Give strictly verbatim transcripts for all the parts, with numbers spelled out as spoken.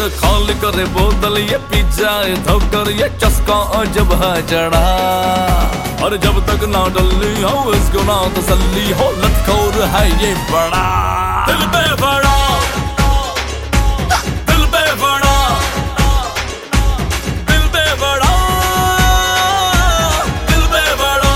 खाली करे बोतल ये पी जाए धोकर ये चस्का जब है चढ़ा। और जब तक ना डली हो इसको ना तसल्ली हो, लतखोर है ये बड़ा। दिल पे बड़ा, दिल पे बड़ा, दिल पे बड़ा, दिल पे बड़ा।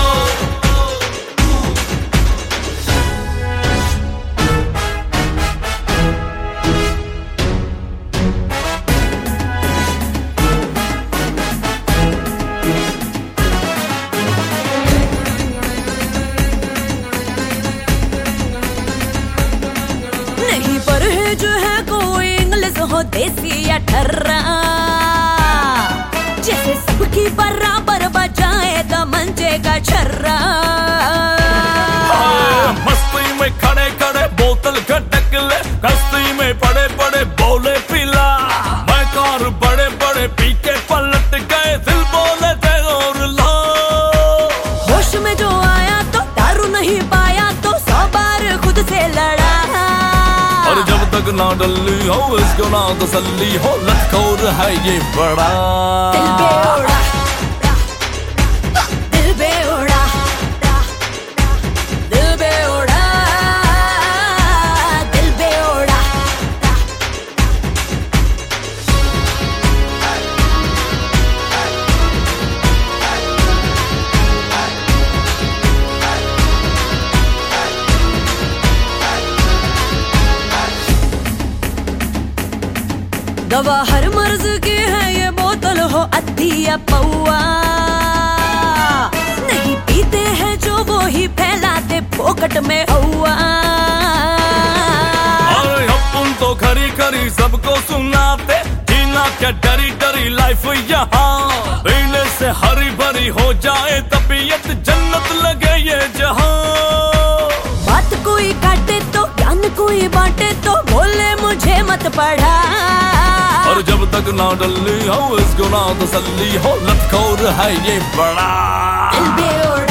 नहीं परहेज है कोई इंग्लिश हो देसी या ठर्रा, जैसे सबकी बराबर बजाए तो मंजे का छर्रा। मस्ती में खड़े खड़े बोतल खटक ले, कस्ती में पड़े पड़े बोले पिला। मैं कार बड़े बड़े पी के पलट गए, दिल बोले थे और ला। होश में जो आया तो दारू नहीं पाया तो सौ बार खुद से लड़ा। और जब तक ना डली हो इसको ना तसल्ली हो, लतखोर है ये बड़ा। दिल बेओड़ा, दिल बेओड़ा, दिल बेओड़ा, दिल बेओड़ा। दवा हर मर्ज की है ये बोतल हो अद्धी या पौआ, नहीं पीते हैं जो वो ही फैलाते फोकट में हवा। अरे अपन तो खरी खरी सबको सुनाते, जीना क्या डरी डरी लाइफ यहाँ। पीने से हरी भरी हो जाए तबीयत, जन्नत लगे ये जहाँ। बात कोई काटे तो ज्ञान कोई बांटे तो बोले मुझे मत पढ़ा। और जब तक ना डली हो इसको ना तसल्ली हो, लतखोर है ये बड़ा। दिल बेओड़ा।